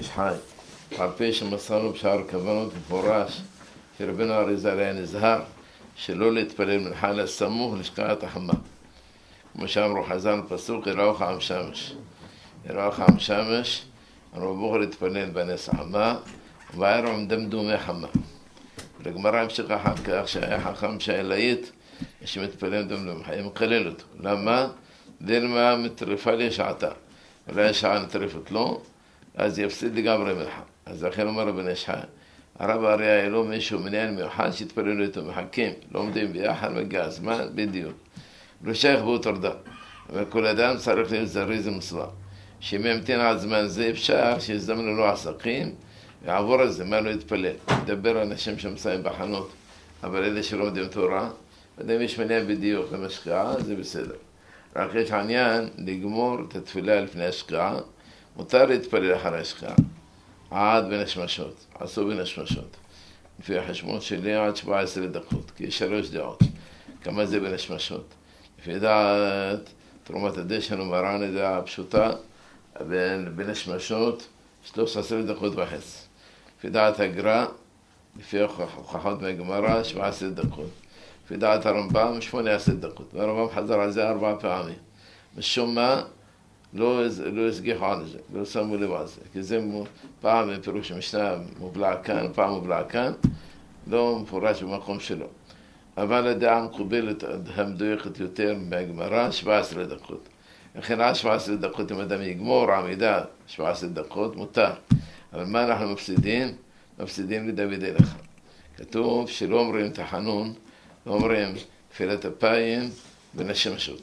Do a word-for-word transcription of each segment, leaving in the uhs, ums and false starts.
איש חי. על פי שמסרנו בשאר הכוונות מפורש שרבנו אריז"ל היה נזהר שלא להתפלל מנחה אלא סמוך לשקיעת החמה. כמו שאמרו חז"ל בפסוק, יראוך עם שמש. יראוך עם שמש, הרב בוחר להתפלל בנס החמה, ובערב עם דמדומי חמה. לגמרא המשיכה אחר כך שהיה חכם שהיה להיט, שמתפלל דמדומי חמה, מקלל אותו. למה? דלמה מטריפה לי שעתה. אולי שעה נטריפת לו, אז יפסיד לגמרי מנחה. אז לכן אומר רבן איש חי, הרב הרי היה לו מישהו מנהל מיוחד שהתפללו איתו, מחכים, לומדים ביחד, מגיע הזמן, בדיוק. לא שייך באותו רדה. אבל כל אדם צריך להיות זריז ומצווה. שאם ימתין עד זמן זה אפשר, שיזדמנו לו עסקים, יעבור על זה, מה לא יתפלל. ידבר על אנשים שמסיים בחנות, אבל אלה שלומדים תורה, ואם יש מנהל בדיוק למשקיעה, זה בסדר. רק יש עניין לגמור את התפילה לפני השקיעה, מותר להתפלל אחרי השקיעה. עד בין השמשות, עשו בין השמשות. לפי החשבון שלי עד שבע עשרה דקות, כי יש שלוש דעות. כמה זה בין השמשות? לפי דעת תרומת הדשן ומרן הדעה הפשוטה, בין, בין השמשות שלוש עשרה דקות וחצי. לפי דעת הגר"א, לפי הוכחות מהגמרא, שבע עשרה דקות. לפי דעת הרמב"ם, שמונה עשרה דקות. והרמב"ם חזר על זה ארבע פעמים. משום מה, לא, לא הסגיחו על זה, לא שמו לב על זה. כי זה פעם בפירוש המשנה מובלע כאן, פעם מובלע כאן, לא מפורש במקום שלו. אבל הדעה המקובלת המדויקת יותר מהגמרא, שבע עשרה דקות. לכן עד שבע עשרה דקות אם אדם יגמור עמידה, שבע עשרה דקות מותר. אבל מה אנחנו מפסידים? מפסידים לדוד אליך. כתוב שלא אומרים תחנון, לא אומרים תפילת אפיים בין השמשות.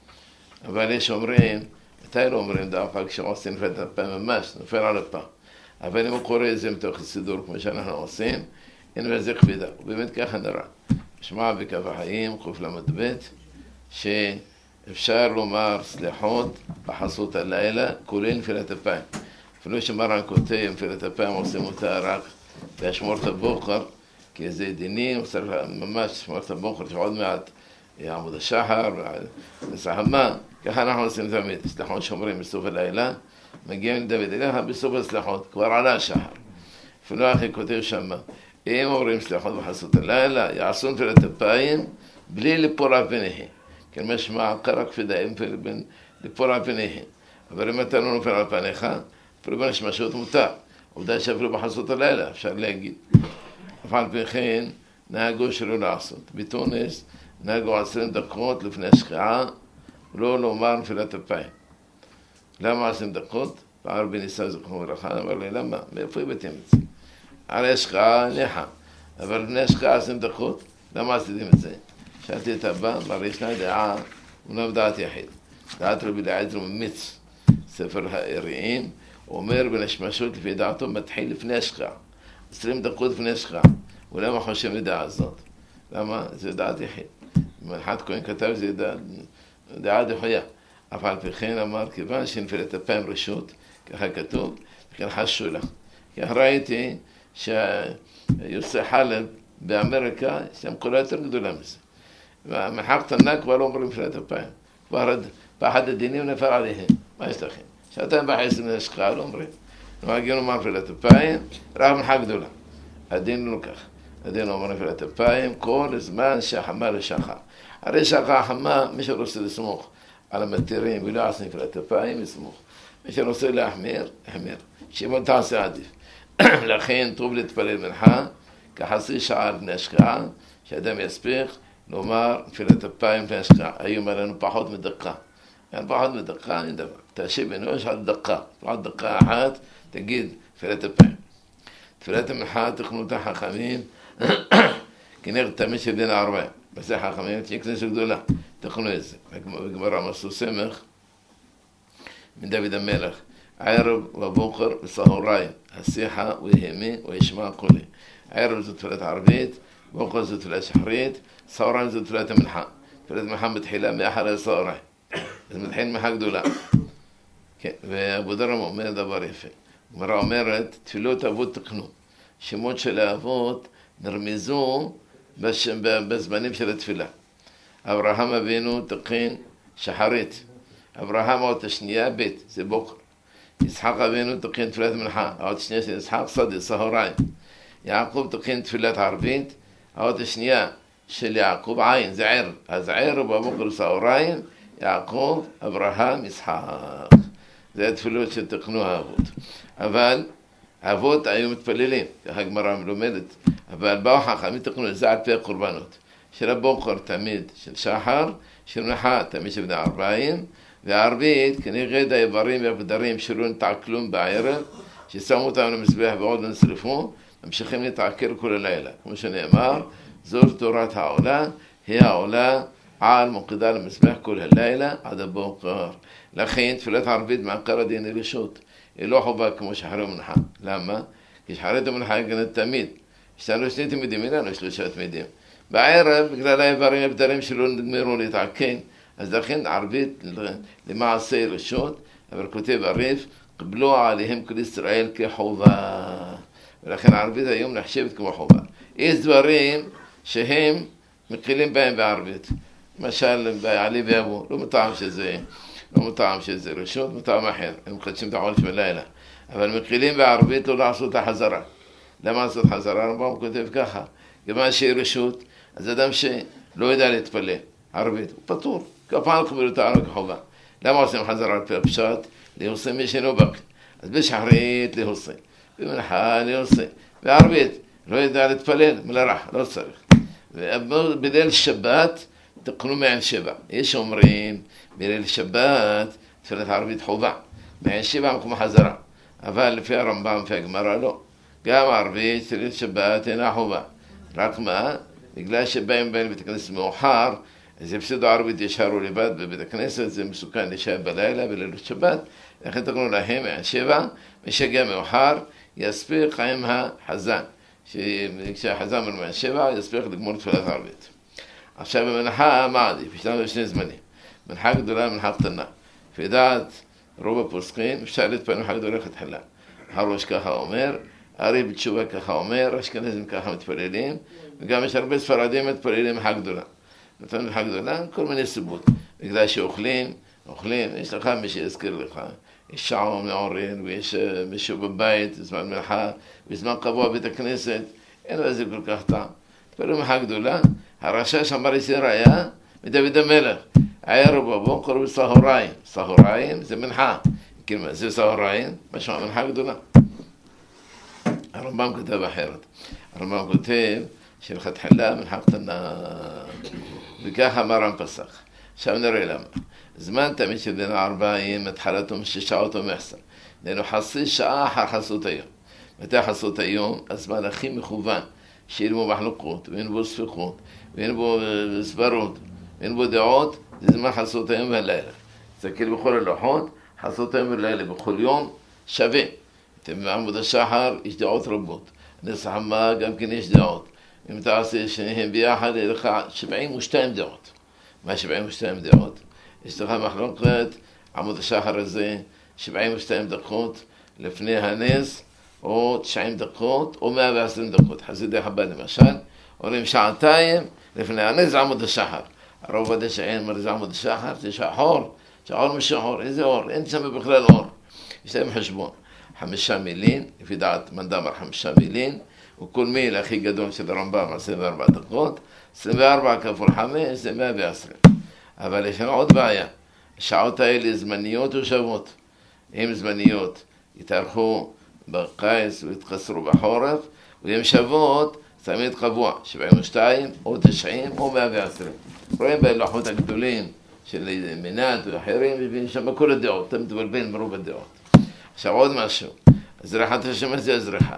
אבל יש אומרים, מתי לא אומרים דווקא כשעושים תפילת אפיים ממש, נופל על הפעם. אבל אם הוא קורא את זה מתוך הסידור כמו שאנחנו עושים, אין בזה כבידה. ובאמת ככה נראה. משמע בקו החיים, קוף למד שאפשר לומר סליחות בחסות הלילה, כולל נפילת אפיים. אפילו שמרן כותב, נפילת אפיים עושים אותה רק בהשמורת הבוקר, כי זה דינים, ממש שמורת הבוקר, שעוד מעט עמוד השחר, וסחמה, ככה אנחנו עושים תמיד. סליחות שומרים בסוף הלילה, מגיעים לדוד אליך בסוף הסליחות, כבר עלה השחר. אפילו אחי כותב שמה, אם אומרים סליחות בחסות הלילה, יעשו נפילת אפיים בלי ליפול על פניהם. כן, משמע, קרא כפידאים ליפול על פניהם. אבל אם אתה לא נופל על פניך, אפילו בין השמשות מותר. עובדה שאפילו בחסות הלילה, אפשר להגיד. אף על פי כן, נהגו שלא לעשות. בתונס, נהגו עשרים דקות לפני השקיעה, לא לומר נפילת אפיים. למה עשרים דקות? פער בניסה זכרו ברכה, אמר לי, למה? מאיפה הבאתם את זה? על השקיעה ניחה, אבל לפני השקיעה עשרים דקות, למה עשיתם את זה? שאלתי את הבא, אמר, ישנה דעה, אומנם דעת יחיד. דעת רבי אליעזר ממיץ, ספר האריים, הוא אומר בין השמשות לפי דעתו מתחיל לפני השקיעה. עשרים דקות לפני השקיעה. הוא למה חושב לדעה הזאת? למה? זה דעת יחיד. מנחת כהן כתב זה דעה, דעה דחויה. אף על פי כן אמר, כיוון שנפילת אפיים רשות, ככה כתוב, וכן חשו לך. כי ראיתי שיוסי חלב באמריקה, יש להם קולה יותר גדולה מזה. והמחק תנא כבר לא אומרים נפילת אפיים. כבר באחד הדינים נפל עליהם. מה יש לכם? שעתיים בחסד מן השקיעה לא אומרים. נוהגים לומר נפילת אפיים, רק מנחה גדולה. הדין לא כך. הדין לא אומר נפילת אפיים כל זמן שהחמה לשחר. הרי שחר החמה, מי שרוצה לסמוך על המתירים ולא עשה נפילת אפיים, יסמוך. מי שרוצה להחמיר, יחמיר. שמות תעשה עדיף. לכן טוב להתפלל מנחה, כחצי שעה לפני השקיעה, שאדם יספיק לומר נפילת אפיים לפני השקיעה. היום עלינו פחות מדקה. يعني بعد من دقيقة عندما تشيب إنه على الدقة بعد دقيقة حات تجد فلات البين فلات من حات تخنوتها حخمين كنير تمشي بدين أربعين بس حخمين تيكسن شغدولا تخنوز بجمرة مصو سمخ من داود الملك عرب وبوقر الصهوراي السيحة ويهمي ويشمع قولي عرب زد فلات عربيت بوقر زد فلات شحريت صوران زد فلات منحا فلات محمد حلام أحد الصوراي אז מתחיל מנחה גדולה. כן, ואבו דרם אומר דבר יפה. גמרא אומרת, תפילות אבות תקנו. שמות של האבות נרמזו בזמנים של התפילה. אברהם אבינו תקין שחרית. אברהם עוד השנייה בית, זה בוקר. יצחק אבינו תכין תפילת מנחה, האות השנייה של יצחק סודי, צהריים. יעקב תכין תפילת ערבית, האות השנייה של יעקב עין, זה ער. אז ער בבוקר צהריים, יעקב, אברהם, יצחק. זה התפילות שתכנו האבות. אבל האבות היו מתפללים, ככה הגמרא מלומדת. אבל באו חכמים תכנו את זה על פי הקורבנות. של הבוקר תמיד של שחר, של מנחה תמיד של בני ארבעים, והערבית כנראה את האיברים והבדרים שלא נתעכלום בערב, ששמו אותם למזבח ועוד נשרפו, ממשיכים להתעכל כל הלילה. כמו שנאמר, זו תורת העולה, היא העולה על מוקדה למזבח כל הלילה עד הבוקר. לכן תפילת ערבית מעקר הדין הרשות, היא לא חובה כמו שחרי ומנחה. למה? כי שחרי ומנחה היא תמיד. יש לנו שני תמידים, אין לנו שלושה תמידים. בערב, בגלל האיברים והבדרים שלא נגמרו להתעקן, אז לכן ערבית למעשה רשות, אבל כותב עריף, קבלו עליהם כל ישראל כחובה. ולכן ערבית היום נחשבת כמו חובה. יש דברים שהם מקלים בהם בערבית. למשל, בעלי ואבו, לא מטעם שזה, לא מטעם שזה רשות, מטעם אחר. הם מחדשים את העולף בלילה. אבל מקלים בערבית לא לעשות את החזרה. למה לעשות חזרה? הרמב"ם כותב ככה. כיוון שהיא רשות, אז אדם שלא יודע להתפלל ערבית, הוא פטור. כפעם קבלו את הערב כחובה. למה עושים חזרה על פי הפשט? להוסי מי שאינו בקי. אז בשחרית להוסי. במנחה להוסי. בערבית, לא יודע להתפלל, מלרח, לא צריך. ובליל שבת, תקנו מעין שבע. יש אומרים, בליל שבת, תפילת ערבית חובה. מעין שבע מקום חזרה. אבל לפי הרמב"ם, לפי הגמרא, לא. גם ערבית, תפילת שבת, אינה חובה. רק מה? בגלל שבאים בין בית הכנסת מאוחר, אז יפסידו ערבית ישארו לבד בבית הכנסת, זה מסוכן להישאר בלילה בלילות שבת, לכן תקנו להם מעין שבע, משגע מאוחר, יספיק עם החזן, כשהחזן אומר מעין שבע, יספיק לגמור תפילת ערבית. עכשיו במנחה, מה עדיף? יש לנו שני זמנים, מנחה גדולה ומנחה קטנה. לפי דעת רוב הפוסקים, אפשר להתפלל מנחה גדולה כתחילה. הראש ככה אומר, הרי בתשובה ככה אומר, אשכנזים ככה מתפללים, וגם יש הרבה ספרדים מתפללים מנחה גדולה. נתן מנחה גדולה, כל מיני סיבות. בגלל שאוכלים, אוכלים, יש לך מי שיזכיר לך. יש שעון מעורר, ויש מישהו בבית, זמן מנחה, בזמן קבוע בית הכנסת, אין לזה כל כך טעם. תפללו מנחה גדולה, הרשש אמר יסיר היה מדוד המלך. ערב בבוקר בסהריים. סהריים זה מנחה. כאילו, זה סהריים, משמע מנחה גדולה. הרמב"ם כותב אחרת. הרמב"ם כותב שלכתחילה מנחה קטנה, וכך אמר רם פסח. עכשיו נראה למה. זמן תמיד של בין ארבעים, התחלתו משש שעות ומחסר. דהיינו חצי שעה אחר חסות היום. מתי חסות היום? הזמן הכי מכוון, שאין בו מחלוקות, ואין בו ספקות, ואין בו סברות, ואין בו דעות, זה זמן חסות היום והלילה. תסתכל בכל הלוחות, חסות היום והלילה בכל יום שווה. אתם בעמוד השחר יש דעות רבות. נס חמה גם כן יש דעות. אם אתה עושה שניהם ביחד, יהיה לך שבעים ושתיים דעות. מה שבעים ושתיים דעות? יש לך מחלוקת, עמוד השחר הזה, שבעים ושתיים דקות לפני הנס, או תשעים דקות, או מאה ועשרים דקות. חסידי חב"ד למשל, אומרים שעתיים לפני הנס, עמוד השחר. הרוב עד שאין אומר זה עמוד השחר, זה שחור, שחור משחור, איזה אור? אין שם בכלל אור. יש להם חשבון. חמישה מילים, לפי דעת מנדמר חמישה מילים, וכל מיל הכי גדול של הרמב"ם, עשרים וארבע דקות, עשרים וארבע כפול חמש, זה מאה ועשרים. אבל יש לנו עוד בעיה, השעות האלה זמניות או שוות. הן זמניות יתארכו בקיץ ויתחסרו בחורף, והן שוות תמיד קבוע, שבעים ושתיים או תשעים או מאה ועשרים. רואים בהלוחות הגדולים של מנת ואחרים, מבינים שם כל הדעות, אתה מתבלבל מרוב הדעות. עכשיו עוד משהו, זריחת השמש זה הזריחה.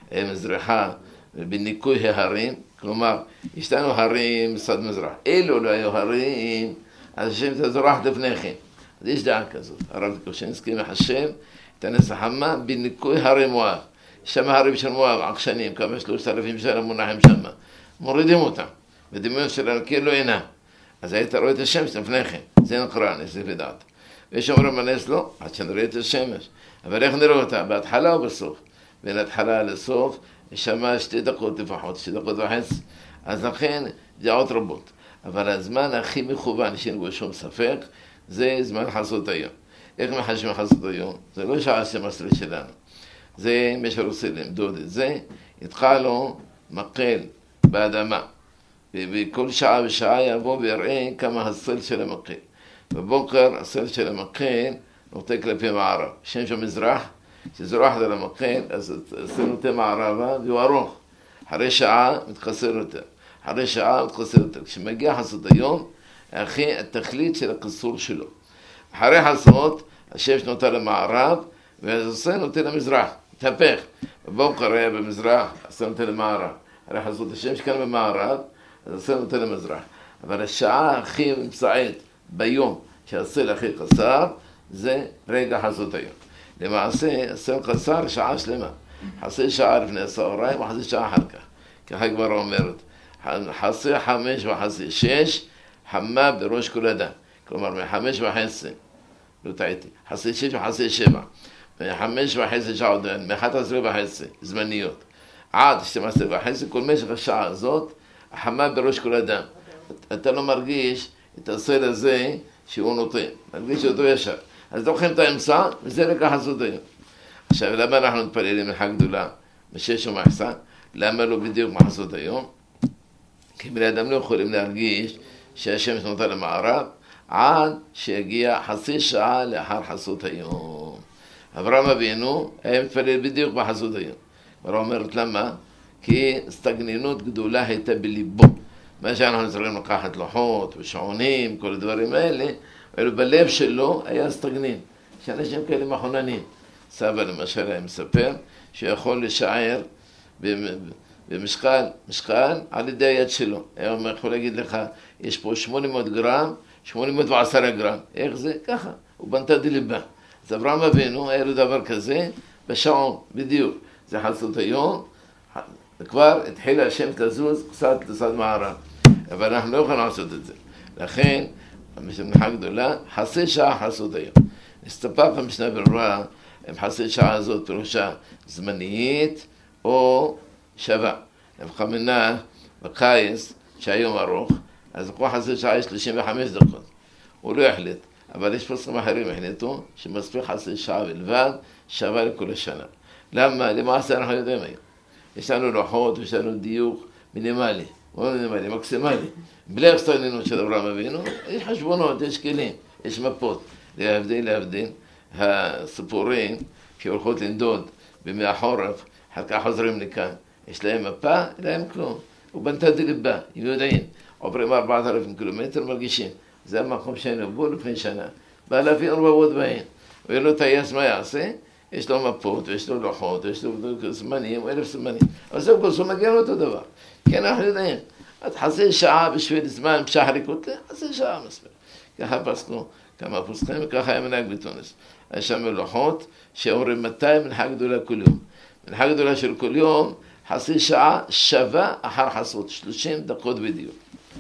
זריחה בניקוי ההרים, כלומר, יש לנו הרים מסד מזרח. אילו לא היו הרים, אז השם זה זורח לפני כן. אז יש דעה כזאת. הרב קושינסקי מחשב את הנס החמה בניקוי הרי מואב. שם הרים של מואב, עקשנים, כמה שלושת אלפים שנה מונחים שם. מורידים אותם. בדמיון של הנקיר לא אינה. אז היית רואה את השמש לפני כן. זה נקרא נס לפי דעת. ויש אומרים הנס לא, עד שנראה את השמש. אבל איך נראה אותה? בהתחלה או בסוף? בין התחלה לסוף, יש שם שתי דקות לפחות, שתי דקות וחצי. אז לכן, דעות רבות. אבל הזמן הכי מכוון, שאין בו שום ספק, זה זמן חסות היום. איך מחשבים חסות היום? זה לא שעה עשרים עשרה שלנו. זה מי שרוצה למדוד את זה, התחלו מקל באדמה. ובכל שעה ושעה יבוא ויראה כמה הסל של המקל. בבוקר הסל של המקל נוטה כלפי מערב. שם שם מזרח, כשזרוח על המקל, אז הסל נוטה מערבה והוא ארוך. אחרי שעה מתחסר יותר. אחרי שעה מתחסר יותר. כשמגיע חסות היום, אחי התכלית של הקיסור שלו. אחרי חסות, השמש נוטה למערב, והסל נוטה למזרח. תהפך. בבוקר היה במזרח, הסל נוטה למערב. אחרי חסות השמש כאן במערב, אז הסל נוטה למזרח. אבל השעה הכי מצעית ביום שהסל הכי קצר, זה רגע חסות היום. למעשה, הסל קצר שעה שלמה. חצי שעה לפני הצהריים וחצי שעה אחר כך. ככה כבר אומרת, חצי חמש וחצי שש, חמה בראש כל אדם. כלומר, מחמש וחצי, לא טעיתי, חצי שש וחצי שבע. מחמש וחצי שעה עוד, מאחת עשרה וחצי, זמניות. עד שתים עשרה וחצי, כל משך השעה הזאת, החמה בראש כל אדם. אתה לא מרגיש את הסל הזה שהוא נותן, מרגיש אותו ישר. אז לוקחים את האמצע, וזה רגע חסות היום. עכשיו, למה אנחנו מתפללים מנחה גדולה משש ומחסה? למה לא בדיוק מחסות היום? כי בני אדם לא יכולים להרגיש שהשמש נוטה למערב עד שיגיע חצי שעה לאחר חסות היום. אברהם אבינו היה מתפלל בדיוק בחסות היום. כבר אומרת למה? כי סטגנינות גדולה הייתה בליבו. מה שאנחנו צריכים לקחת לוחות ושעונים, כל הדברים האלה, אבל בלב שלו היה סטגנין, שאנשים כאלה מחוננים. סבא למשל היה מספר שיכול לשער במשקל, משקל על ידי היד שלו. הוא יכול להגיד לך, יש פה שמונה מאות גרם, שמונה מאות ועשרה גרם. איך זה? ככה. הוא בנתה דליבה. אז אברהם אבינו היה לו דבר כזה בשעון, בדיוק. זה חסות היום, וכבר התחיל השם תזוז קצת לצד מערב. אבל אנחנו לא יכולים לעשות את זה. לכן, במנחה גדולה, חצי שעה חסות היום. נסתפק המשנה ברורה, אם חצי שעה הזאת פירושה זמנית או שווה. נבחמנה בקיץ, שהיום ארוך, אז כל חצי שעה יש שלושים וחמש דקות. הוא לא יחליט, אבל יש פוסקים אחרים החליטו שמספיק חצי שעה בלבד, שווה לכל השנה. למה? למעשה אנחנו יודעים היום. יש לנו לוחות ויש לנו דיוק מינימלי, לא מינימלי, מקסימלי. בלי הסטגנינות של אברהם אבינו, יש חשבונות, יש כלים, יש מפות. להבדיל, להבדיל, הסיפורים שהולכות לנדוד בימי החורף, אחר כך חוזרים לכאן. יש להם מפה, להם כלום. הוא בנתה דליבה, הם יודעים. עוברים ארבעת אלפים קילומטר, מרגישים. זה המקום שהיינו בו לפני שנה. באלפים רבבות בהן. ואילו טייס מה יעשה? יש לו מפות, ויש לו לוחות, ויש לו זמנים, או אלף זמנים. אבל זה כל זאת מגיע לאותו דבר. כן, אנחנו יודעים. אז חצי שעה בשביל זמן שחריקות, חצי שעה מספיק. ככה פסקו כמה פוסקים, וככה היה מנהג בתוניס. יש שם לוחות שאומרים מתי מנחה גדולה כל יום. מנחה גדולה של כל יום, חצי שעה שווה אחר חסות, שלושים דקות בדיוק.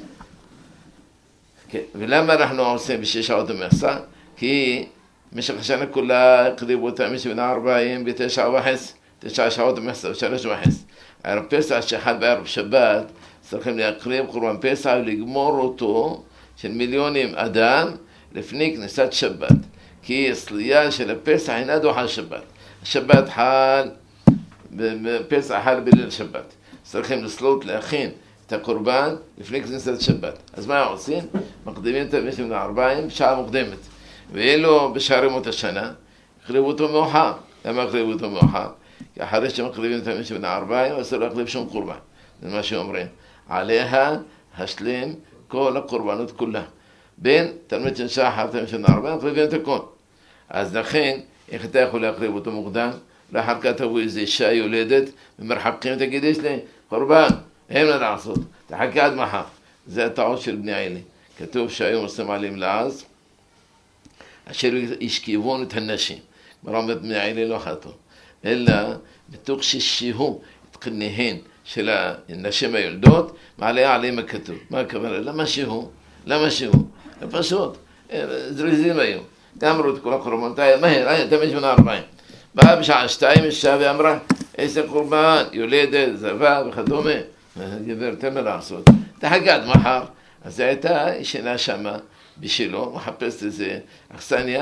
כן, ולמה אנחנו עושים בשש שעות ומחסה? כי משך השנה כולה הקריבו אותה מי שבין ארבעים בתשע וחצי, תשע שעות ומחסה ושלוש וחצי. ערב פסח שאחד בערב שבת צריכים להקריב קורבן פסח ולגמור אותו של מיליונים אדם לפני כניסת שבת. כי הסלייה של הפסח אינה דוחה שבת. השבת חל, פסח חל בליל שבת. צריכים לסלות להכין את הקורבן לפני כניסת שבת. אז מה עושים? מקדימים את המשך מן הארבעים שעה מוקדמת. ואילו בשערי מות השנה, הקריבו אותו מאוחר. למה הקריבו אותו מאוחר? כי אחרי שמקריבים את המשך מן הארבעים, אסור להקריב שום קורבן. זה מה שאומרים. עליה השלים כל הקורבנות כולה. בין תלמיד של שחר, תלמיד של ארבע, מקריבים את הכל. אז לכן, איך אתה יכול להקריב אותו מוקדם? לאחר כתבו איזו אישה יולדת, ומרחקים, תגיד, יש לי קורבן, אין מה לעשות, תחכה עד מחר. זה הטעות של בני עילי. כתוב שהיום עושים עליהם לעז, אשר ישכיבון את הנשים. כבר אומרת בני עילי לא חטאו. אלא בתוך ששיהו את קניהן של הנשים היולדות, מעלה עליהם הכתוב. מה הכוונה? למה שהוא? למה שהוא? פשוט, זריזים היום. גמרו את כל הקורבנות, מהר, היה תמיד שמונה ארבעים. באה בשעה שתיים אישה ואמרה, איזה קורבן, יולדת, זבה וכדומה. גבר, תן לה לעשות. תחכה עד מחר. אז זו הייתה ישנה שמה בשילו, מחפשת איזה אכסניה,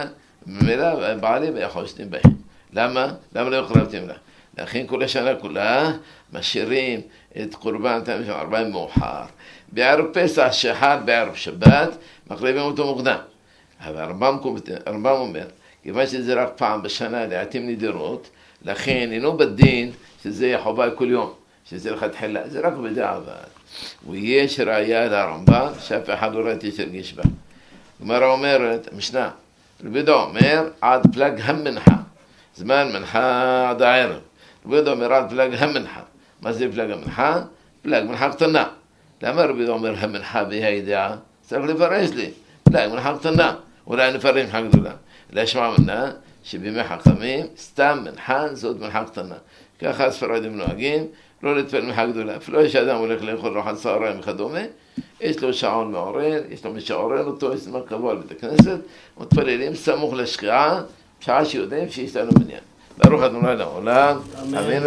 ממילא בעלי ויכול שתים בהם. למה? למה לא הקרבתם לה? לכן כל השנה כולה משאירים את קורבן ארבעים מאוחר. בערב פסח שחל בערב שבת, מקריבים אותו מוקדם. אבל הרמב"ם אומר, כיוון שזה רק פעם בשנה לעתים נדירות, לכן אינו בדין שזה יהיה חובה כל יום, שזה לכתחילה, זה רק בדיעבד. ויש ראיה לרמב"ם שאף אחד לא ראיתי שרגיש בה. הגמרא אומרת, המשנה, רבי יהודה אומר עד פלג המנחה, זמן מנחה עד הערב. רבי יהודה אומר עד פלג המנחה. מה זה פלג המנחה? פלג מנחה קטנה. למה רבי יהודה אומר המנחה בה"א הידיעה? צריך לפרש לי. פלג מנחה קטנה. אולי נפרש מנחה גדולה. להשמע מנה שבימי חכמים סתם מנחה זאת מנחה קטנה. ככה הספרדים נוהגים, לא לטפל מנחה גדולה. אפילו יש אדם הולך לאכול ארוחת צהריים וכדומה, יש לו שעון מעורר, יש לו משעורר אותו, יש זמן קבוע לבית הכנסת, מתפללים סמוך לשקיעה, שעה שיודעים שיש לנו מניין. ברוך ה' לעולם, אמן.